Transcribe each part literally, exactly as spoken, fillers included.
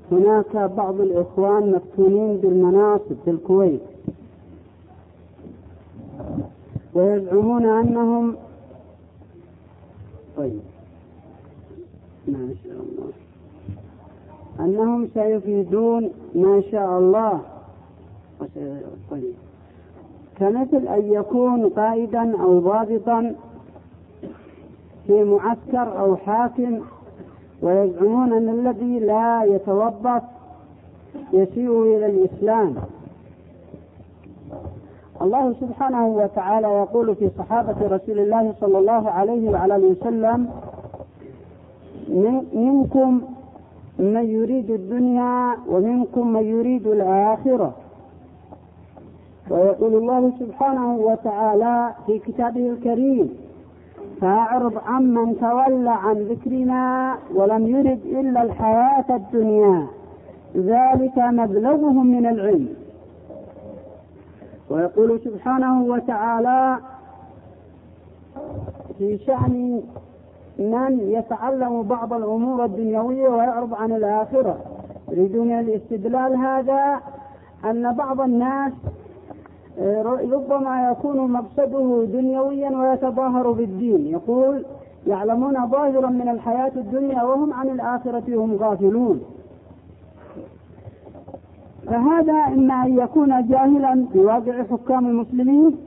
هناك بعض الإخوان مفتونين بالمناصب في الكويت ويزعمون أنهم طيب ما شاء الله أنهم سيفيدون ما شاء الله طيب كمثل أن يكون قائدا أو ضابطا في معسكر أو حاكم، ويزعمون أن الذي لا يتوظف يسيء إلى الإسلام. الله سبحانه وتعالى يقول في صحابة رسول الله صلى الله عليه وعلى اله وسلم: منكم من يريد الدنيا ومنكم من يريد الآخرة. ويقول الله سبحانه وتعالى في كتابه الكريم: فأعرض عمن تولى عن ذكرنا ولم يرد إلا الحياة الدنيا ذلك مبلغهم من العلم. ويقول سبحانه وتعالى في شأن من يتعلم بعض الأمور الدنيوية ويعرض عن الآخرة، يريدون الاستدلال هذا أن بعض الناس ربما يكون مقصده دنيويا ويتظاهر بالدين، يقول يعلمون ظاهرا من الحياة الدنيا وهم عن الآخرة هم غافلون. فهذا إما أن يكون جاهلا بواقع حكام المسلمين،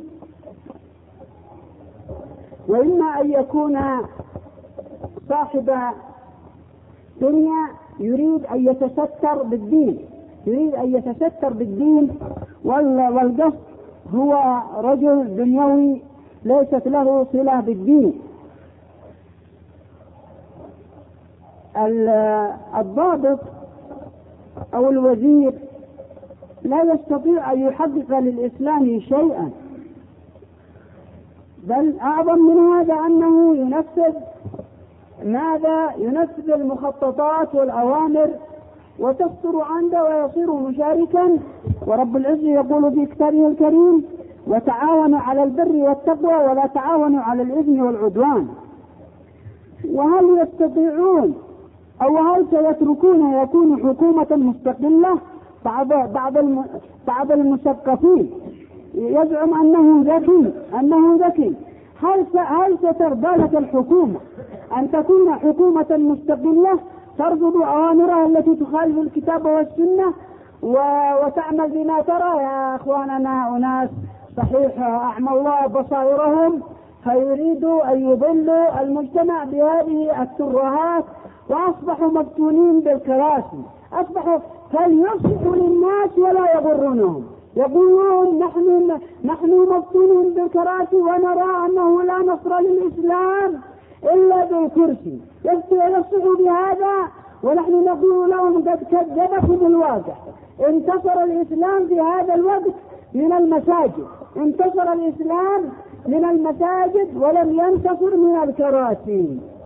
وإما أن يكون صاحب دنيا يريد أن يتستر بالدين يريد أن يتستر بالدين والقصد هو رجل دنيوي ليست له صلة بالدين. الضابط أو الوزير لا يستطيع أن يحقق للإسلام شيئا، بل أعظم من هذا أنه ينفذ ماذا ينفذ المخططات والأوامر وتصدر عنده ويصير مشاركا. ورب العزة يقول في كتابه الكريم: وتعاونوا على البر والتقوى ولا تعاونوا على الإثم والعدوان. وهل يستطيعون أو هل سيتركون يكون حكومة مستقلة؟ بعض بعض بعض المثقفين يزعم أنه ذكي أنه ذكي هل هل سترضى لك الحكومة أن تكون حكومة مستقلة ترفض أوامرها التي تخالف الكتاب والسنة وتعمل بما ترى؟ يا أخواننا أناس صحيح أعمى الله بصائرهم فيريدوا أن يضلوا المجتمع بهذه الترهات، وأصبحوا مفتونين بالكراسي، أصبحوا فليصبحوا للناس ولا يضرونهم، يقولون نحن نحن مفتونين بالكراسي ونرى أنه لا نصر للإسلام إلا بالكرسي، يصبحوا بهذا ونحن نقول لهم قد كذبكم الواقع. انتصر الإسلام في هذا الوقت من المساجد، انتصر الإسلام من المساجد ولم ينتصر من الكراسي.